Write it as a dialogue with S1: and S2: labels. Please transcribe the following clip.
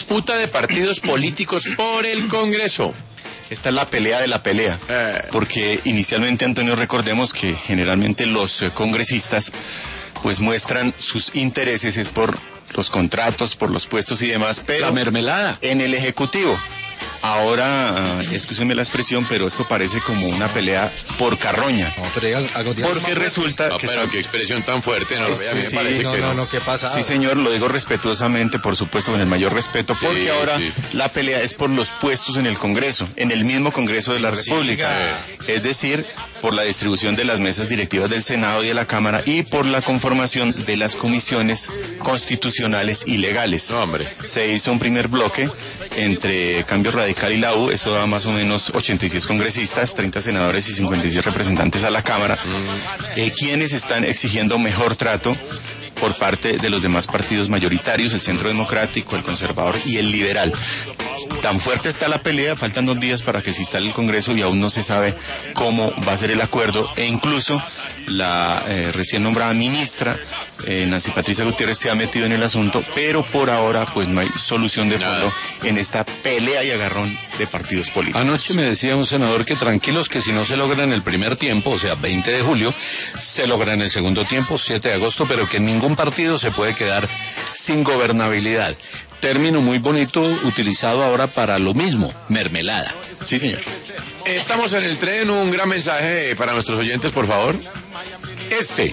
S1: disputa de partidos políticos por el Congreso.
S2: Esta es la pelea de la pelea, porque inicialmente, Antonio, recordemos que generalmente los congresistas pues muestran sus intereses es por los contratos, por los puestos y demás, pero
S1: la mermelada
S2: en el Ejecutivo. Ahora, excúsenme la expresión, pero esto parece como una pelea por carroña.
S3: No, pero
S2: porque resulta
S1: no,
S2: que...
S1: pero qué expresión tan fuerte, ¿no?
S2: Sí,
S1: A mí me parece que no.
S3: ¿qué pasa?
S2: Sí, señor, lo digo respetuosamente, por supuesto, con el mayor respeto, porque ahora la pelea es por los puestos en el Congreso, en el mismo Congreso de la República. Es decir, por la distribución de las mesas directivas del Senado y de la Cámara y por la conformación de las comisiones constitucionales y legales.
S1: No, hombre.
S2: Se hizo un primer bloque entre Cambio Radical y la U, eso da más o menos 86 congresistas, 30 senadores y 56 representantes a la Cámara, quienes están exigiendo mejor trato por parte de los demás partidos mayoritarios, el Centro Democrático, el Conservador y el Liberal. Tan fuerte está la pelea, faltan 2 días para que se instale el Congreso y aún no se sabe cómo va a ser el acuerdo, e incluso la recién nombrada ministra Nancy Patricia Gutiérrez se ha metido en el asunto, pero por ahora pues no hay solución de fondo en esta pelea y agarrón de partidos políticos.
S1: Anoche me decía un senador que tranquilos, que si no se logra en el primer tiempo, o sea 20 de julio, se logra en el segundo tiempo, 7 de agosto, pero que ningún partido se puede quedar sin gobernabilidad. Término muy bonito utilizado ahora para lo mismo, mermelada.
S2: Sí, señor.
S1: Estamos en el tren, un gran mensaje para nuestros oyentes, por favor.